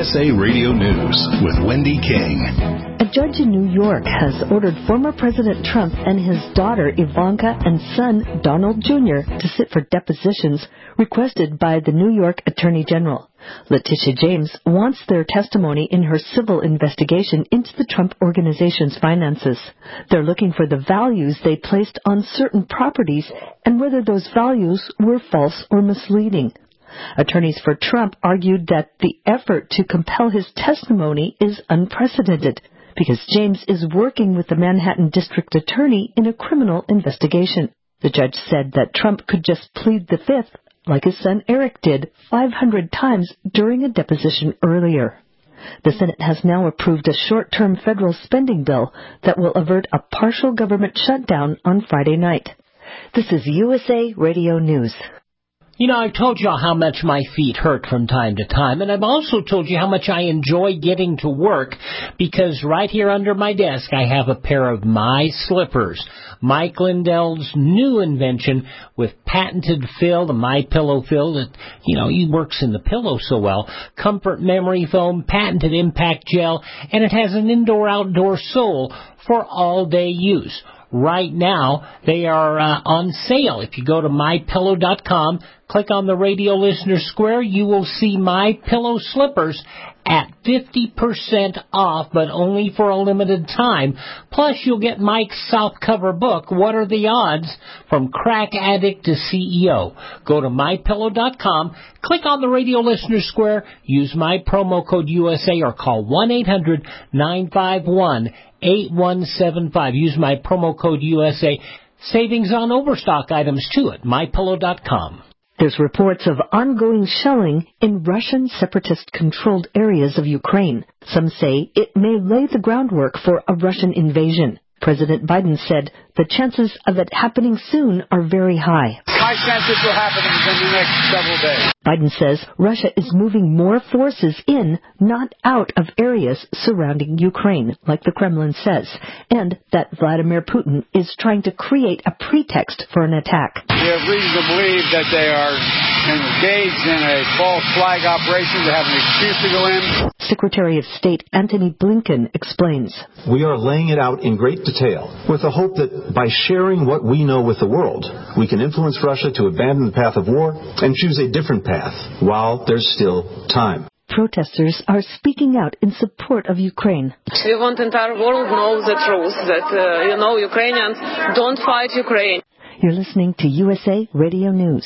USA Radio News with Wendy King. A judge in New York has ordered former President Trump and his daughter Ivanka and son Donald Jr. to sit for depositions requested by the New York Attorney General. Letitia James wants their testimony in her civil investigation into the Trump Organization's finances. They're looking for the values they placed on certain properties and whether those values were false or misleading. Attorneys for Trump argued that the effort to compel his testimony is unprecedented because James is working with the Manhattan District Attorney in a criminal investigation. The judge said that Trump could just plead the fifth, like his son Eric did 500 times during a deposition earlier. The Senate has now approved a short-term federal spending bill that will avert a partial government shutdown on Friday night. This is USA Radio News. You know, I've told you how much my feet hurt from time to time, and I've also told you how much I enjoy getting to work because right here under my desk I have a pair of my slippers. Mike Lindell's new invention with patented fill, the My Pillow fill that, he works in the pillow so well, comfort memory foam, patented impact gel, and it has an indoor-outdoor sole for all-day use. Right now, they are on sale. If you go to MyPillow.com, click on the radio listener square, you will see My Pillow slippers at 50% off, but only for a limited time. Plus, you'll get Mike's softcover book, What Are the Odds? From Crack Addict to CEO. Go to MyPillow.com, click on the radio listener square, use my promo code USA, or call 1-800-951-8175. Use my promo code USA. Savings on overstock items, too, at MyPillow.com. There's reports of ongoing shelling in Russian separatist-controlled areas of Ukraine. Some say it may lay the groundwork for a Russian invasion. President Biden said the chances of it happening soon are very high. My chances will happen within the next several days. Biden says Russia is moving more forces in, not out of areas surrounding Ukraine, like the Kremlin says, and that Vladimir Putin is trying to create a pretext for an attack. We have reason to believe that they are engaged in a false flag operation to have an excuse to go in. Secretary of State Antony Blinken explains. We are laying it out in great detail with the hope that by sharing what we know with the world, we can influence Russia to abandon the path of war and choose a different path while there's still time. Protesters are speaking out in support of Ukraine. We want the entire world to know the truth, that, Ukrainians don't fight Ukraine. You're listening to USA Radio News.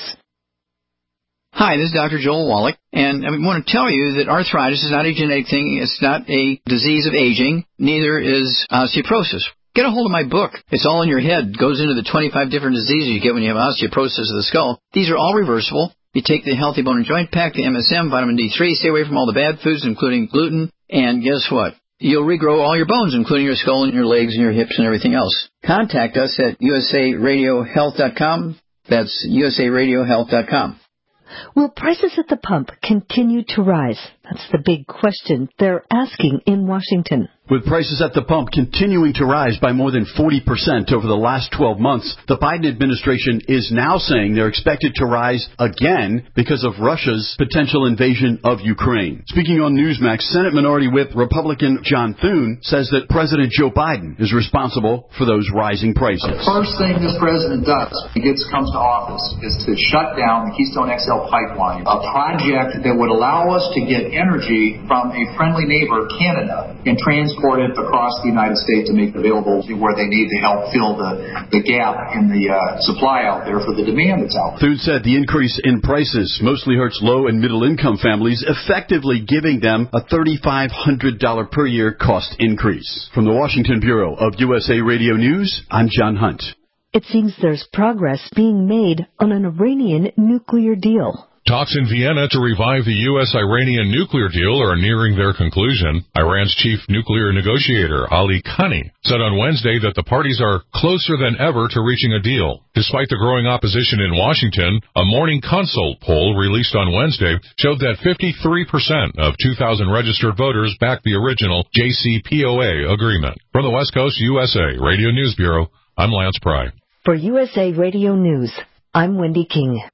Hi, this is Dr. Joel Wallach, and I want to tell you that arthritis is not a genetic thing. It's not a disease of aging. Neither is osteoporosis. Get a hold of my book. It's all in your head. It goes into the 25 different diseases you get when you have osteoporosis of the skull. These are all reversible. You take the Healthy Bone and Joint Pack, the MSM, vitamin D3, stay away from all the bad foods, including gluten, and guess what? You'll regrow all your bones, including your skull and your legs and your hips and everything else. Contact us at usaradiohealth.com. That's usaradiohealth.com. Will prices at the pump continue to rise? That's the big question they're asking in Washington. With prices at the pump continuing to rise by more than 40% over the last 12 months, the Biden administration is now saying they're expected to rise again because of Russia's potential invasion of Ukraine. Speaking on Newsmax, Senate Minority Whip Republican John Thune says that President Joe Biden is responsible for those rising prices. The first thing this president does when he comes to office is to shut down the Keystone XL pipeline, a project that would allow us to get energy from a friendly neighbor, Canada, and transport it across the United States to make it available where they need to help fill the gap in the supply out there for the demand that's out there. Thune said the increase in prices mostly hurts low and middle income families, effectively giving them a $3,500 per year cost increase. From the Washington Bureau of USA Radio News, I'm John Hunt. It seems there's progress being made on an Iranian nuclear deal. Talks in Vienna to revive the U.S.-Iranian nuclear deal are nearing their conclusion. Iran's chief nuclear negotiator, Ali Khani, said on Wednesday that the parties are closer than ever to reaching a deal. Despite the growing opposition in Washington, a Morning Consult poll released on Wednesday showed that 53% of 2,000 registered voters backed the original JCPOA agreement. From the West Coast USA Radio News Bureau, I'm Lance Pry. For USA Radio News, I'm Wendy King.